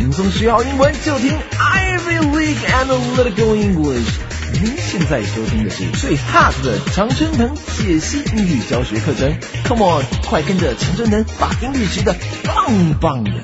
轻松学好英文就听 Ivy League Analytical English。您现在收听的是最 hot 的常春藤解析英语教学课程。Come on， 快跟着常春藤把英语学得棒棒的。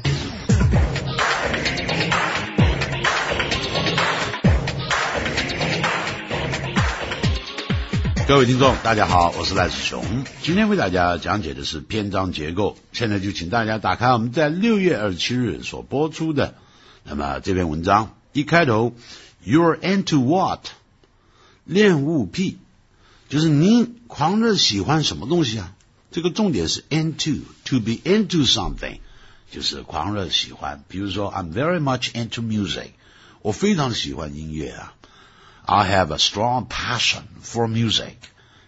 各位听众大家好，我是赖子雄，今天为大家讲解的是篇章结构。现在就请大家打开我们在6月27日所播出的那么这篇文章，一开头 You're into what？ 恋物癖，就是你狂热喜欢什么东西啊？这个重点是 into， to be into something， 就是狂热喜欢。比如说 I'm very much into music， 我非常喜欢音乐啊。I have a strong passion for music.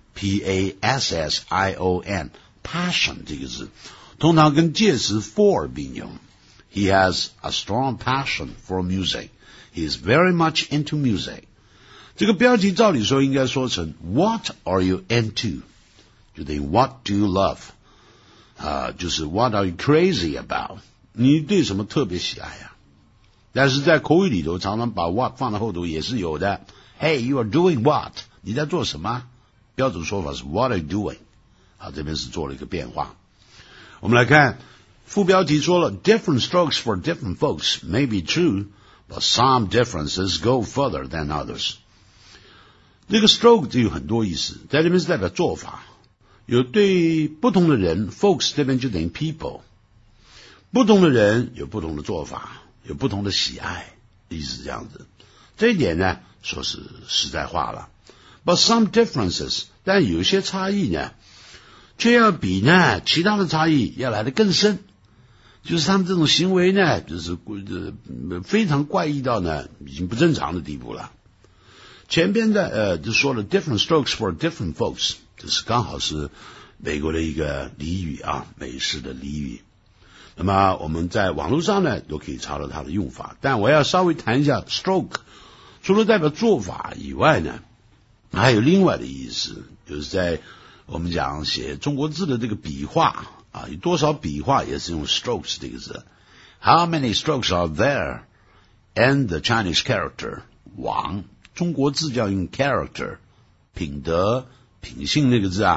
P-A-S-S-I-O-N. Passion 这个字通常跟介词 for 并用。He has a strong passion for music. He is very much into music. 这个标题照理说应该说成 What are you into? 就等于 What do you love? 就是 What are you crazy about? 你对什么特别喜爱啊？但是在口语里头常常把 what 放在后头也是有的。Hey, you are doing what? 你在做什么？标准说法是 What are you doing? 这边是做了一个变化。我们来看副标题说了 Different strokes for different folks may be true, but some differences go further than others. 这个 stroke 就有很多意思，在这边是代表做法，有对不同的人 folks 这边就等于 people， 不同的人有不同的做法，有不同的喜爱，意思是这样子。这一点呢说是实在话了， but some differences 但有些差异呢却要比呢其他的差异要来得更深，就是他们这种行为呢就是非常怪异到呢已经不正常的地步了。前边的就说了 different strokes for different folks， 这是刚好是美国的一个俚语啊，美式的俚语。那么我们在网络上呢都可以查到它的用法，但我要稍微谈一下 stroke， 除了代表做法以外呢还有另外的意思，就是在我们讲写中国字的这个笔画有多少笔画也是用 strokes 这个字。 How many strokes are there in the Chinese character 王，中国字叫用 character， 品德品性那个字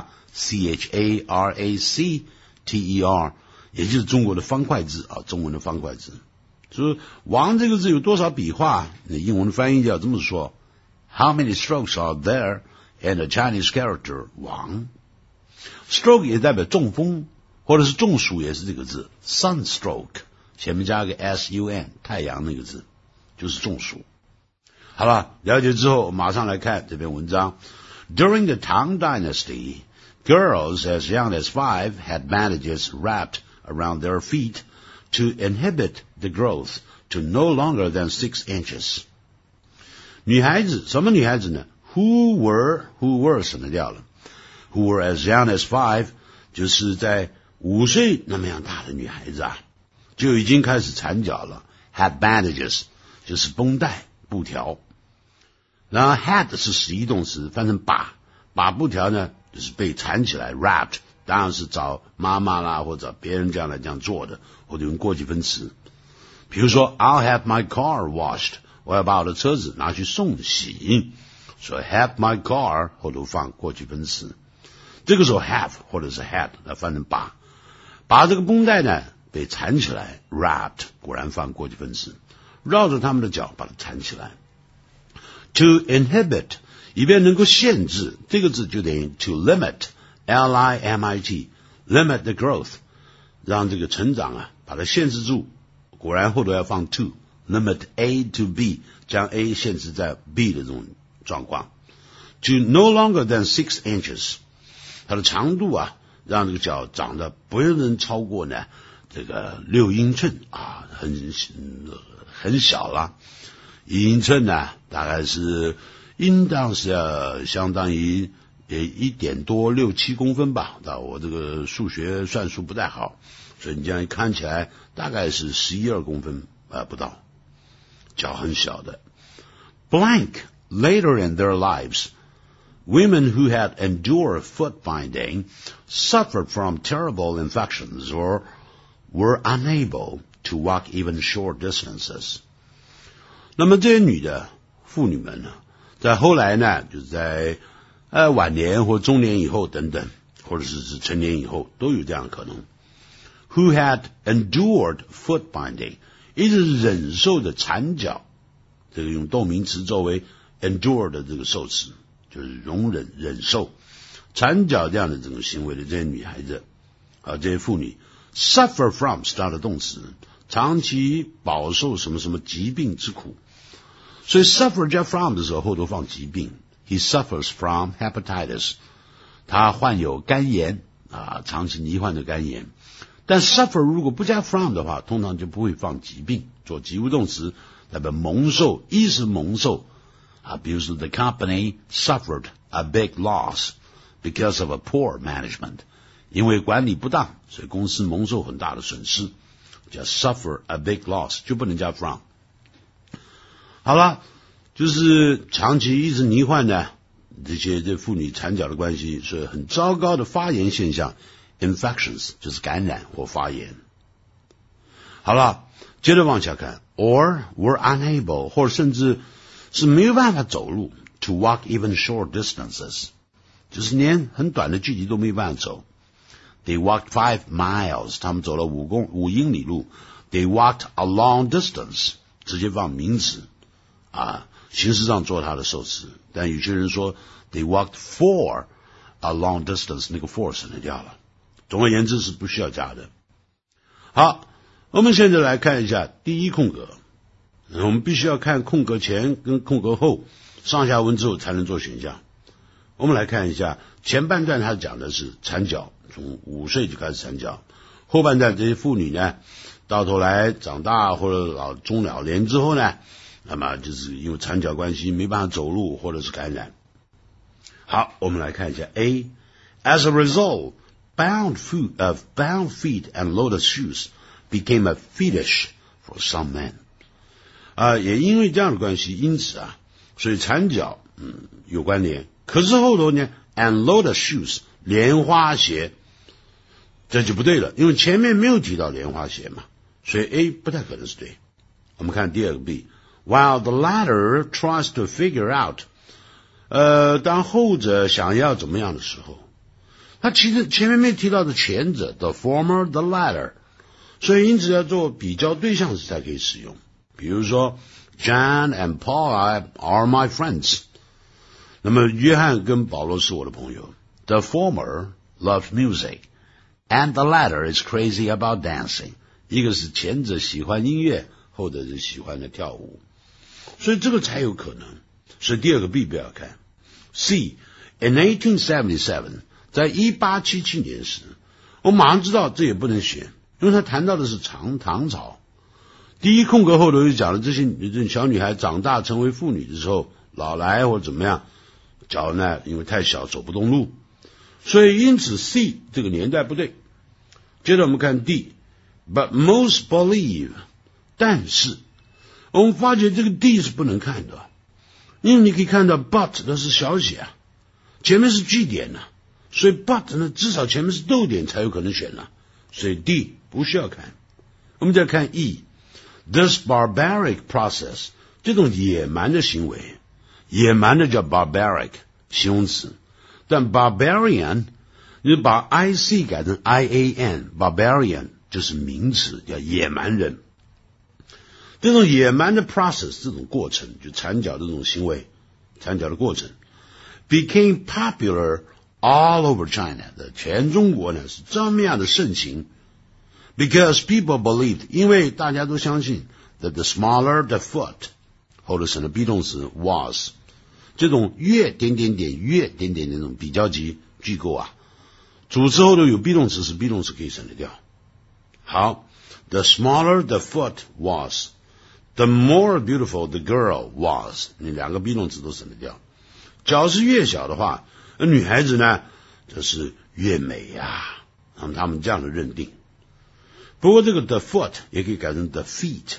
C-H-A-R-A-C-T-E-R， 也就是中国的方块字中文的方块字。所以王这个字有多少笔画，那英文的翻译就要这么说， How many strokes are there in the Chinese character 王。 Stroke 也代表中风或者是中暑，也是这个字 sunstroke， 前面加个 S-U-N 太阳那个字就是中暑。好了，了解之后马上来看这篇文章。 During the Tang Dynasty, girls as young as 5 had bandages wrapped around their feet to inhibit the growth to no longer than 6 inches. 女孩子，什么女孩子呢？ who were 省略掉了， who were as young as 5 就是在5岁那么样大的女孩子就已经开始缠脚了。 had bandages 就是绷带布条，然后 had 是实义动词，翻成把布条呢就是被缠起来 wrapped， 当然是找妈妈啦或者别人这样做的，或者用过去分词。比如说 I'll have my car washed， 我要把我的车子拿去送洗，所以 have my car 后头放过去分词。这个时候 have 或者是 had 来翻成把这个绷带呢被缠起来 wrapped， 果然放过去分词，绕着他们的脚把它缠起来。 To inhibit 以便能够限制，这个字就等于 to limit L-I-M-I-T limit the growth， 让这个成长把它限制住，果然后头要放 to limit A to B， 将 A 限制在 B 的这种状况。 To no longer than 6 inches， 它的长度让这个脚长得不能超过呢这个6英寸很小了。1英寸呢大概是应当是要相当于1点多6、7公分吧，我这个数学算术不太好，所以你这样看起来大概是11、12公分不到，脚很小的。 Blank later in their lives, women who had endured foot binding suffered from terrible infections or were unable to walk even short distances. 那么这些女的妇女们呢，在后来呢，就是在晚年或中年以后等等，或者是成年以后，都有这样的可能。Who had endured foot binding， 一直忍受的缠脚，这个用动名词作为 endure 的这个受词，就是容忍、忍受缠脚这样的这种行为的这些女孩子这些妇女 ，suffer from 是它的动词，长期饱受什么什么疾病之苦。所以 suffer 加 from 的时候后头放疾病 ，he suffers from hepatitis， 他患有肝炎长期罹患的肝炎。但 suffer 如果不加 from 的话，通常就不会放疾病，做及物动词代表蒙受，一是蒙受比如说 the company suffered a big loss because of a poor management， 因为管理不当，所以公司蒙受很大的损失，叫 suffer a big loss， 就不能加 from。好了，就是长期一直罹患的这妇女缠脚的关系，所以很糟糕的发炎现象 infections 就是感染或发炎。好了，接着往下看 or were unable 或者甚至是没有办法走路 to walk even short distances， 就是连很短的距离都没有办法走。They walked 5 miles， 他们走了5英里路。They walked a long distance， 直接放名词形式上做它的受词，但有些人说 they walked for a long distance， 那个 for 省略掉了。总而言之是不需要加的。好，我们现在来看一下第一空格。我们必须要看空格前跟空格后上下文之后才能做选项。我们来看一下前半段，它讲的是缠脚，从5岁就开始缠脚。后半段这些妇女呢，到头来长大或者中老年之后呢，那么就是因为缠脚关系没办法走路或者是感染。好，我们来看一下 A。 As a result, bound feet and loaded shoes became a fetish for some men。也因为这样的关系，因此所以缠脚有关联。可是后头呢 and loaded shoes 莲花鞋，这就不对了，因为前面没有提到莲花鞋嘛，所以 A 不太可能是对。我们看第二个 B。 While the latter tries to figure out， 当后者想要怎么样的时候，他其实前面没提到的前者 the former the latter， 所以因此要做比较对象时才可以使用。比如说 John and Paul are my friends， 那么约翰跟保罗是我的朋友。 The former loves music and the latter is crazy about dancing， 一个是前者喜欢音乐，后者是喜欢的跳舞，所以这个才有可能。所以第二个 B 不要看。 C in 1877， 在1877年时，我马上知道这也不能选，因为他谈到的是唐朝。第一空格后头就讲了这些小女孩长大成为妇女的时候，老来或怎么样，脚呢因为太小走不动路，所以因此 C 这个年代不对。接着我们看 D。 But most believe， 但是我们发觉这个 D 是不能看的，因为你可以看到 but 它是小写前面是句点所以 but 呢至少前面是逗点才有可能选所以 D 不需要看。我们再看 E。This barbaric process， 这种野蛮的行为，野蛮的叫 barbaric 形容词，但 barbarian 你把 IC 改成 IAN， barbarian 就是名词，叫野蛮人。这种野蛮的 process 这种过程，就缠脚这种行为，缠脚的过程 became popular all over China， 的全中国呢是这么样的盛行。Because people believed， 因为大家都相信 that the smaller the foot， 后头省了 be 动词 was， 这种越点点点越点点点这种比较级句构主词后头有 be 动词是 be 动词可以省略掉。好 ，the smaller the foot was， the more beautiful the girl was， 你两个 be 动词都省略掉。脚是越小的话，女孩子呢就是越美他们这样的认定。不过这个 the foot 也可以改成 the feet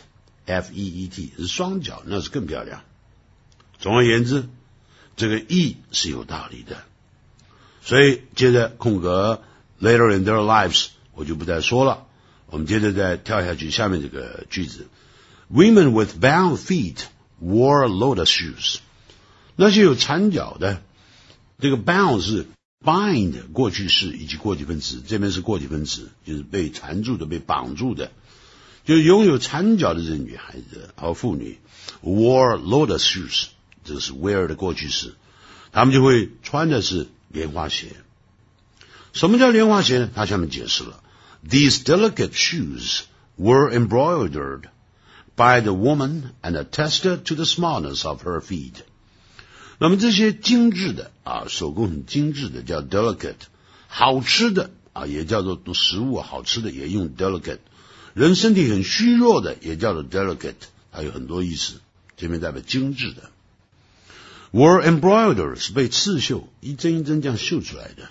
F-E-E-T 是双脚，那是更漂亮。总而言之，这个 E 是有道理的。所以接着空格 later in their lives 我就不再说了， 我们接着再跳下去下面这个句子 Women with bound feet wore lotus shoes 那些有缠脚的这个 bound 是 bind 过去式以及过去分词这边是过去分词就是被缠住的被绑住的就拥有缠脚的这女孩子和妇女 wore lotus shoes 这个是 wear 的过去式他们就会穿的是莲花鞋什么叫莲花鞋呢他下面解释了These delicate shoes were embroidered by the woman and attested to the smallness of her feet. 那么这些精致的手工很精致的叫 delicate 好吃的也叫做食物好吃的也用 delicate 人身体很虚弱的也叫做 delicate 它有很多意思这边代表精致的 were embroidered 是被刺绣一针一针这样绣出来的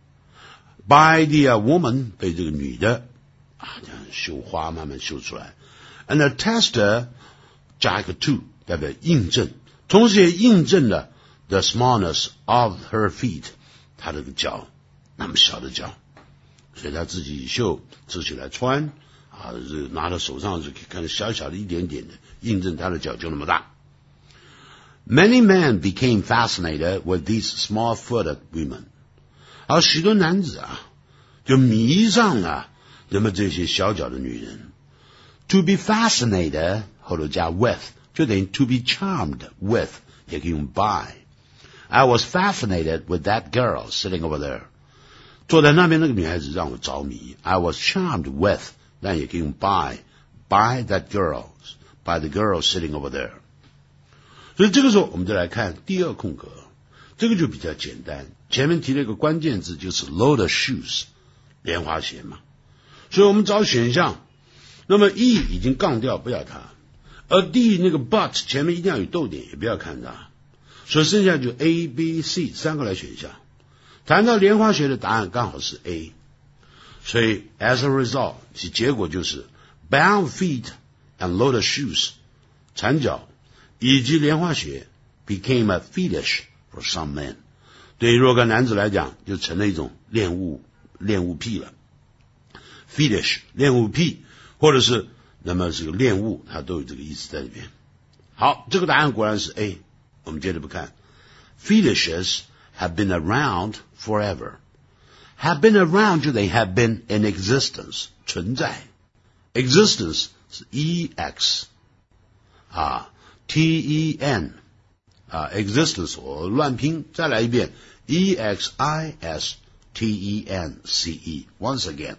By the woman 被这个女的这样绣花慢慢绣出来 and attested 加一个 to 代表印证同时也印证了 the smallness of her feet 她这个脚那么小的脚所以她自己绣自己来穿拿到手上就可以看到小小的一点点的印证她的脚就那么大 Many men became fascinated with these small-footed women而许多男子就迷上了人们这些小脚的女人 To be fascinated 后头加 with 就等于 to be charmed with 也可以用 by I was fascinated with that girl sitting over there 坐在那边那个女孩子让我着迷 I was charmed with 但也可以用 by that girl by the girl sitting over there 所以这个时候我们就来看第二空格这个就比较简单前面提了一个关键字就是 lotus shoes 莲花鞋嘛所以我们找选项那么 E 已经杠掉不要它而 D 那个 but 前面一定要有逗点也不要看它所以剩下就 A, B, C 三个来选项谈到莲花鞋的答案刚好是 A 所以 as a result 其结果就是 bound feet and lotus shoes 缠脚以及莲花鞋 became a fetish for some men 对于若干男子来讲就成了一种恋物癖了 fetish 恋物癖或者是那么这个恋物它都有这个意思在里边好这个答案果然是 A 我们接着不看 fetishes have been around forever have been around 就等于 have been in existence 存在 existence 是 E-X T-E-N existence 我乱拼再来一遍 E-X-I-S-T-E-N-C-E once again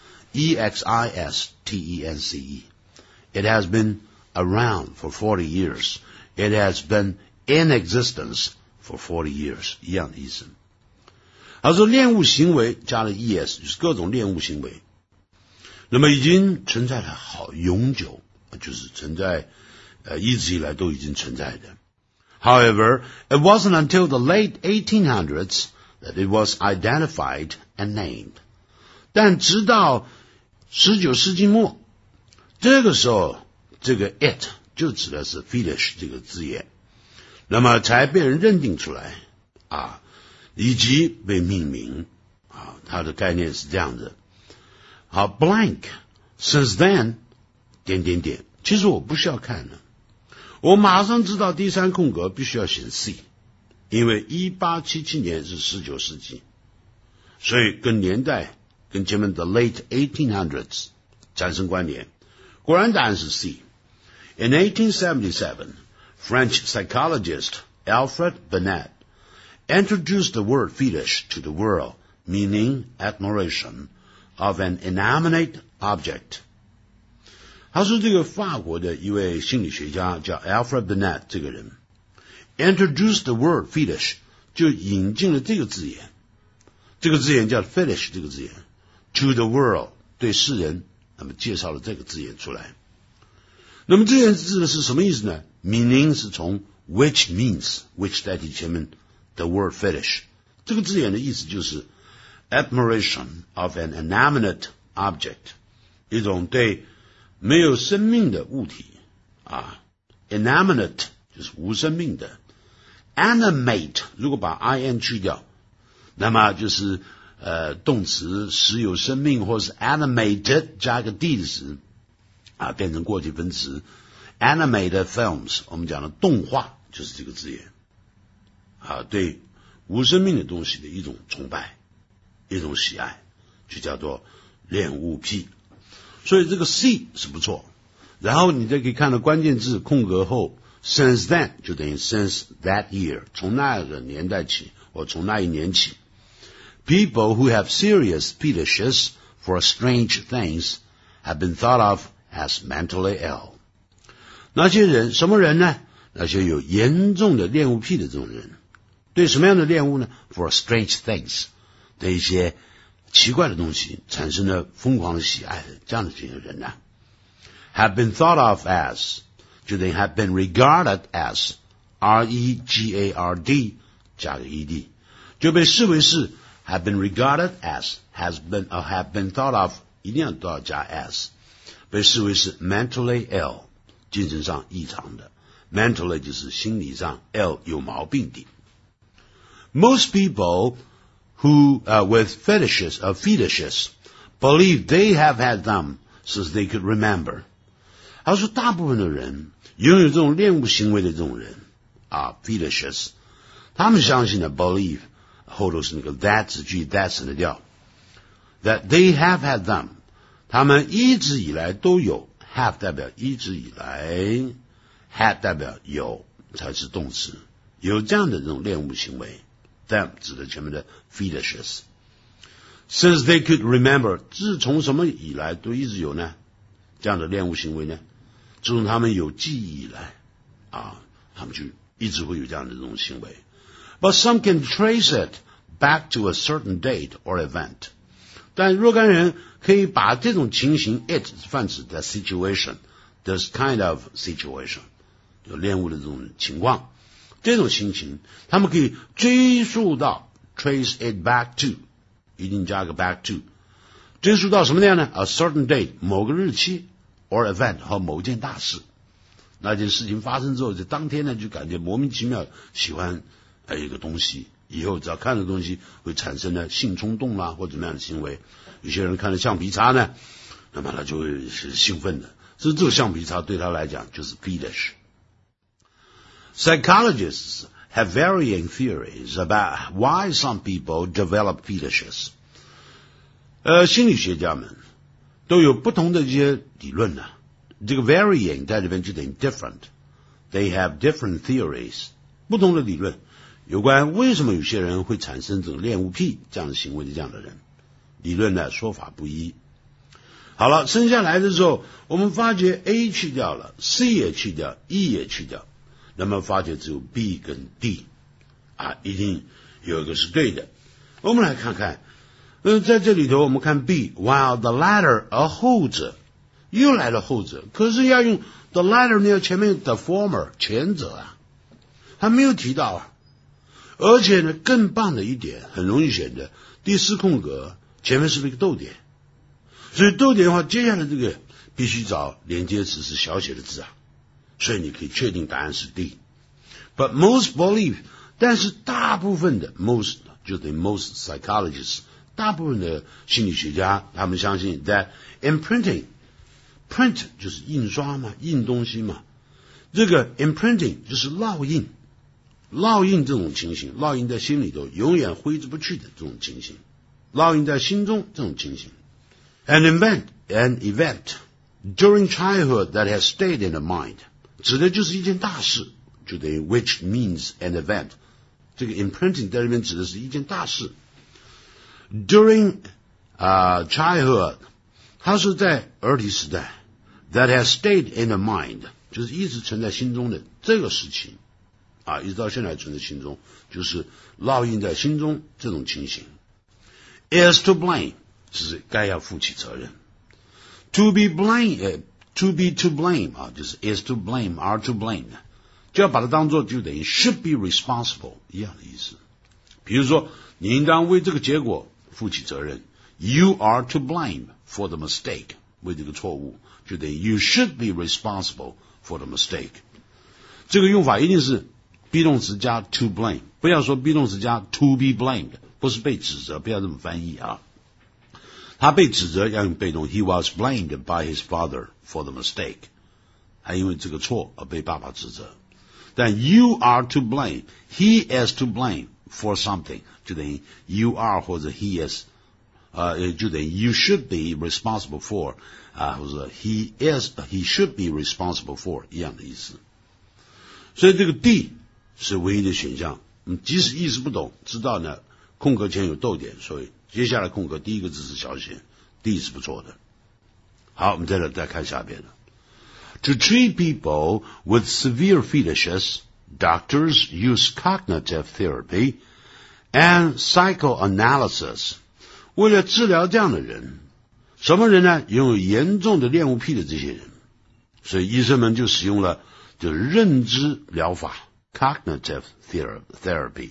E-X-I-S-T-E-N-C-E It has been around for 40 years It has been in existence for 40 years 一样的意思他说恋物行为加了 ES 就是各种恋物行为那么已经存在了好永久就是存在一直以来都已经存在的However, it wasn't until the late 1800s that it was identified and named. 但直到19世纪末，这个时候，这个 it 就指的是 fetish 这个字眼，那么才被人认定出来以及被命名它的概念是这样的。好 ，blank since then 其实我不需要看了。我马上知道第三空格必须要选 C 因为1877年是19世纪所以跟年代跟前面的 late 1800s 产生关联果然答案是 C In 1877 French psychologist Alfred Binet introduced the word fetish to the world meaning admiration of an inanimate object他说这个法国的一位心理学家叫 Alfred Binet 这个人 introduced the word fetish 就引进了这个字眼这个字眼叫 fetish 这个字眼 to the world 对世人那么介绍了这个字眼出来那么这个字呢是什么意思呢 meaning 是从 which means which 代替前面的 word fetish 这个字眼的意思就是 admiration of an inanimate object 一种对没有生命的物体inanimate 就是无生命的 animate 如果把 in 去掉那么就是动词使有生命，或是 animated 加个 d 的时变成过去分词。animated films 我们讲的动画就是这个字眼对无生命的东西的一种崇拜，一种喜爱，就叫做恋物癖。所以这个 C 是不错，然后你再可以看到关键字空格后 since then 就等于 since that year 从那个年代起，或从那一年起。People who have serious fetishes for strange things have been thought of as mentally ill. 那些人，什么人呢？那些有严重的恋物癖的这种人。对什么样的恋物呢？ For strange things 对一些奇怪的东西产生了疯狂的喜爱的这样的这些人呢，have been thought of as 就等于 have been regarded as regard 加个 ed 就被视为是 have been regarded as have been thought of 一定要都要加 as 被视为是 mentally ill 精神上异常的 mentally 就是心理上 ill 有毛病的。Most people who with fetishes believe they have had them since they could remember. 他说大部分的人拥有这种恋物行为的这种人fetishes 他们相信的 believe 后头是那个 that 字句 that 省的调 that they have had them 他们一直以来都有 have 代表一直以来 had 代表有才是动词有这样的这种恋物行为them 指的前面的 fetishes since they could remember 自从什么以来都一直有呢这样的恋物行为呢自从他们有记忆以来他们就一直会有这样的这种行为 but some can trace it back to a certain date or event 但若干人可以把这种情形 it 泛指的 situation this kind of situation 有恋物的这种情况这种心情他们可以追溯到 trace it back to 一定加个 back to 追溯到什么样呢 a certain date 某个日期 or event 和某件大事那件事情发生之后在当天呢就感觉莫名其妙喜欢一个东西以后只要看的东西会产生了性冲动啦或怎么样的行为有些人看了橡皮擦呢那么他就会是兴奋的所以这个橡皮擦对他来讲就是 fetish Psychologists have varying theories about why some people develop fetishes. 心理学家们都有不同的这些理论呢。这个 varying 在这边就等于 different. They have different theories. 不同的理论有关为什么有些人会产生这种恋物癖这样的行为的这样的人。理论的说法不一。好了，剩下来的时候，我们发觉 A 去掉了 ，C 也去掉 ，E 也去掉。那么发觉只有 B 跟 D 一定有一个是对的。我们来看看，在这里头我们看 B while the latter 而后者又来了后者，可是要用 the latter 呢，前面 the former 前者他没有提到而且呢更棒的一点很容易选的第四空格前面是不是一个逗点？所以逗点的话，接下来这个必须找连接词是小写的字所以你可以确定答案是 D. But most believe 但是大部分的 most 就等于 most psychologists 大部分的心理学家他们相信 that imprinting print 就是印刷嘛印东西嘛这个 imprinting 就是烙印这种情形烙印在心里头永远挥之不去的这种情形烙印在心中这种情形 an event during childhood that has stayed in the mind指的就是一件大事就等于 which means an event 这个 imprinting 在这边指的是一件大事 during childhood 它是在儿提时代 that has stayed in the mind 就是一直存在心中的这个时期一直到现在存在心中就是烙印在心中这种情形 is to blame 是该要负起责任 to be blamed to be to blame 就是 is to blame are to blame 就要把它当作就等于 should be responsible 一样的意思比如说你应当为这个结果负起责任 you are to blame for the mistake 为这个错误就等于 you should be responsible for the mistake 这个用法一定是 be 动词加 to blame 不要说 be 动词加 to be blamed 不是被指责，不要这么翻译啊。他被指责要用被动 ，He was blamed by his father for the mistake。他因为这个错而被爸爸指责。但 you are to blame, he is to blame for something， 就等于 you are 或者 he is， 就等于 you should be responsible for， 或者 he should be responsible for 一样的意思。所以这个 D 是唯一的选项。即使意思不懂，知道呢空格前有逗点，所以接下来空格第一个字是小写 ，D 是不错的。好，我们再看下边的。To treat people with severe fetishes, doctors use cognitive therapy and psychoanalysis. 为了治疗这样的人，什么人呢？拥有严重的恋物癖的这些人，所以医生们就使用了就是认知疗法 cognitive therapy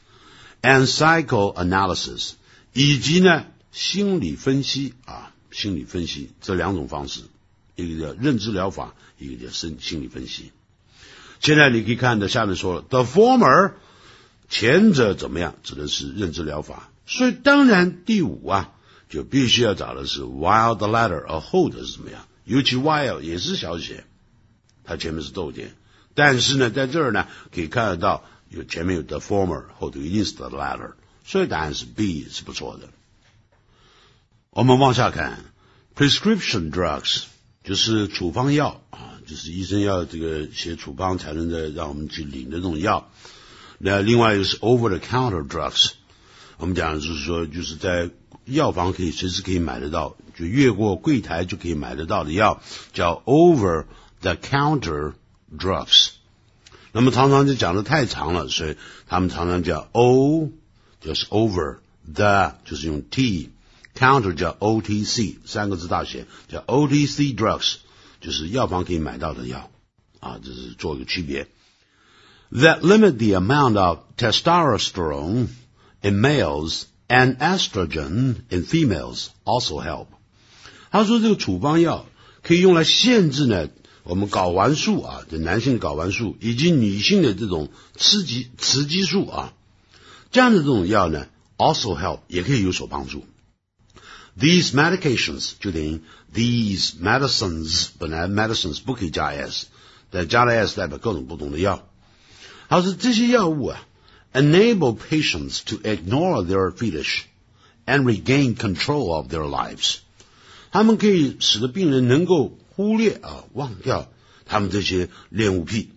and psychoanalysis， 以及呢心理分析这两种方式。一个叫认知疗法，一个叫心理分析。现在你可以看到下面说了 the former 前者怎么样，指的是认知疗法。所以当然第5就必须要找的是 while the latter， 而后者是怎么样，尤其 while 也是小写，它前面是逗点，但是呢在这儿呢可以看得到前面有 the former， 后头一定是 the latter， 所以答案是 B 是不错的。我们往下看 prescription drugs，就是处方药就是医生要这个写处方才能再让我们去领的这种药。那另外一个是 over the counter drugs， 我们讲的就是说就是在药房随时可以买得到，就越过柜台就可以买得到的药，叫 over the counter drugs。那么常常就讲得太长了，所以他们常常叫 O 就是 over， the 就是用 T。Counter 叫 OTC， 3个字大写叫 OTC drugs， 就是药房可以买到的药这是做一个区别。That limit the amount of testosterone in males and estrogen in females also help。他说这个处方药可以用来限制呢我们睾丸素就男性的睾丸素以及女性的这种雌激素这样的这种药呢 also help 也可以有所帮助。These medications 就等于 these medicines， 本来 medicines 不可以加 s， 但加了 s 代表各种不同的药。好，是这些药物enable patients to ignore their fetish and regain control of their lives。他们可以使得病人能够忽略忘掉他们这些恋物癖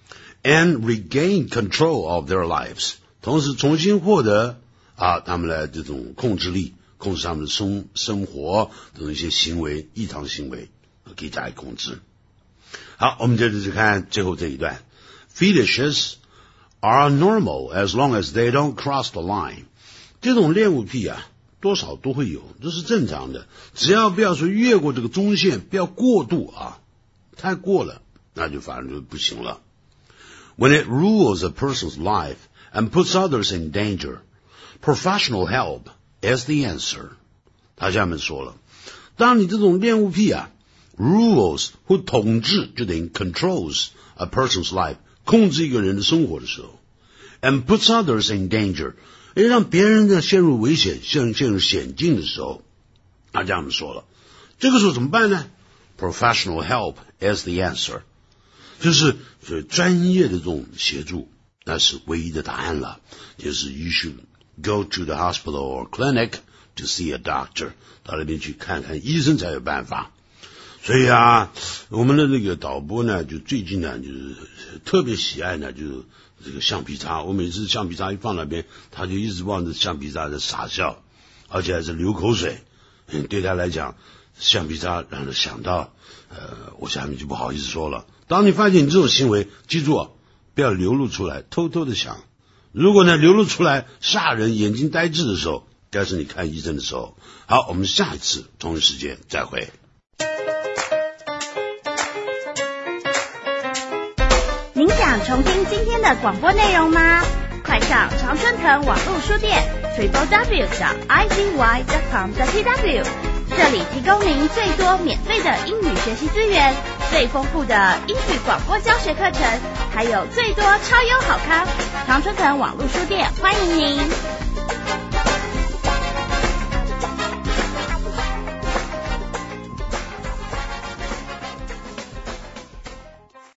and regain control of their lives， 同时重新获得他们的这种控制力。控制他们的生活等一些行为异常行为可以加以控制。好，我们接着看最后这一段 Fetishes are normal as long as they don't cross the line。 这种恋物癖多少都会有，这是正常的，只要不要说越过这个中线，不要过度太过了那就反而就不行了。 When it rules a person's life and puts others in danger, professional help is the answer。 他下面说了，当你这种恋物癖rules 或统治就等于 controls a person's life， 控制一个人的生活的时候 and puts others in danger， 让别人呢陷入危险陷入险境的时候，他这样说了，这个时候怎么办呢？ Professional help is the answer， 就是专业的这种协助那是唯一的答案了，就是 you should go to the hospital or clinic to see a doctor， 到那边去看看医生才有办法。所以我们的那个导播呢就最近呢就是特别喜爱呢就是这个橡皮擦，我每次橡皮擦一放那边他就一直望着橡皮擦在傻笑，而且还是流口水。对他来讲橡皮擦让他想到我下面就不好意思说了，当你发现你这种行为记住不要流露出来，偷偷的想，如果呢流露出来吓人眼睛呆滞的时候，该是你看医生的时候。好，我们下一次同一时间再会。 您想重听今天的广播内容吗？快上常春藤网络书店 www.izy.com.tw， 这里提供您最多免费的英语学习资源，最丰富的英语广播教学课程，还有最多超优好康。常春藤网络书店欢迎您。